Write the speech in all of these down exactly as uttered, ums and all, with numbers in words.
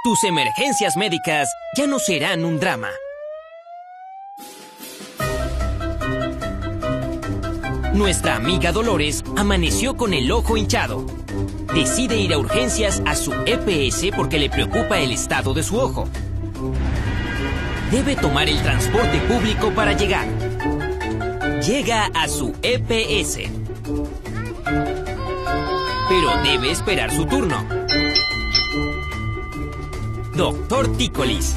tus emergencias médicas ya no serán un drama. Nuestra amiga Dolores amaneció con el ojo hinchado. Decide ir a urgencias a su E P S porque le preocupa el estado de su ojo. Debe tomar el transporte público para llegar. Llega a su E P S. Pero debe esperar su turno. Doctor Tícolis.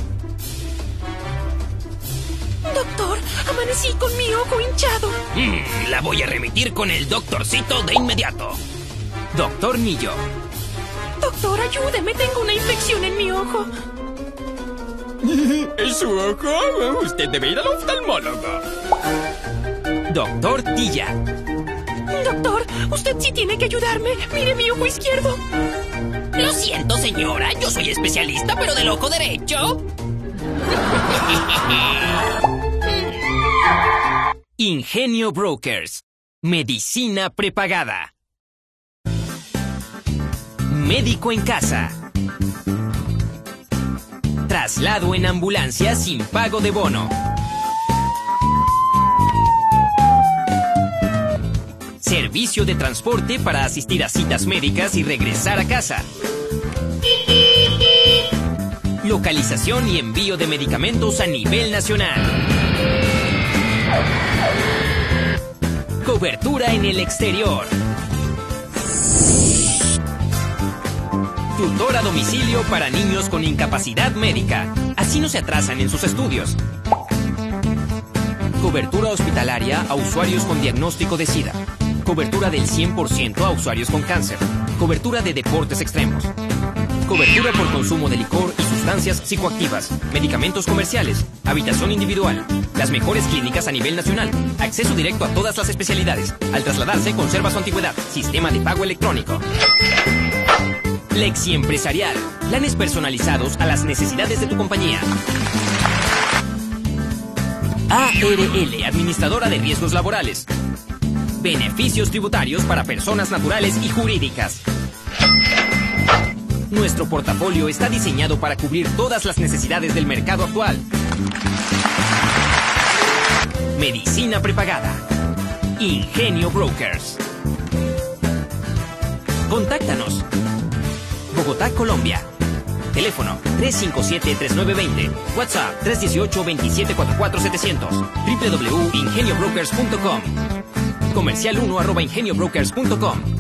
Doctor, amanecí con mi ojo hinchado. Mm, la voy a remitir con el doctorcito de inmediato. Doctor Millo. Doctor, ayúdeme, tengo una infección en mi ojo. ¿Es su ojo? Usted debe ir al oftalmólogo. Doctor Tilla. Doctor, usted sí tiene que ayudarme. Mire mi ojo izquierdo. Lo siento, señora. Yo soy especialista, pero del ojo derecho. Ingenio Brokers. Medicina prepagada. Médico en casa. Traslado en ambulancia sin pago de bono. Servicio de transporte para asistir a citas médicas y regresar a casa. Localización y envío de medicamentos a nivel nacional. Cobertura en el exterior. Tutor a domicilio para niños con incapacidad médica. Así no se atrasan en sus estudios. Cobertura hospitalaria a usuarios con diagnóstico de SIDA. Cobertura del cien por ciento a usuarios con cáncer. Cobertura de deportes extremos. Cobertura por consumo de licor y sustancias psicoactivas. Medicamentos comerciales. Habitación individual. Las mejores clínicas a nivel nacional. Acceso directo a todas las especialidades. Al trasladarse, conserva su antigüedad. Sistema de pago electrónico. Lexi Empresarial. Planes personalizados a las necesidades de tu compañía. A R L, Administradora de Riesgos Laborales. Beneficios tributarios para personas naturales y jurídicas. Nuestro portafolio está diseñado para cubrir todas las necesidades del mercado actual. Medicina prepagada. Ingenio Brokers. Contáctanos. Bogotá, Colombia. Teléfono tres cinco siete, tres nueve dos cero. WhatsApp tres uno ocho, veintisiete cuarenta y cuatro setecientos. w w w punto ingenio brokers punto com. Comercial uno arroba ingenio brokers punto com.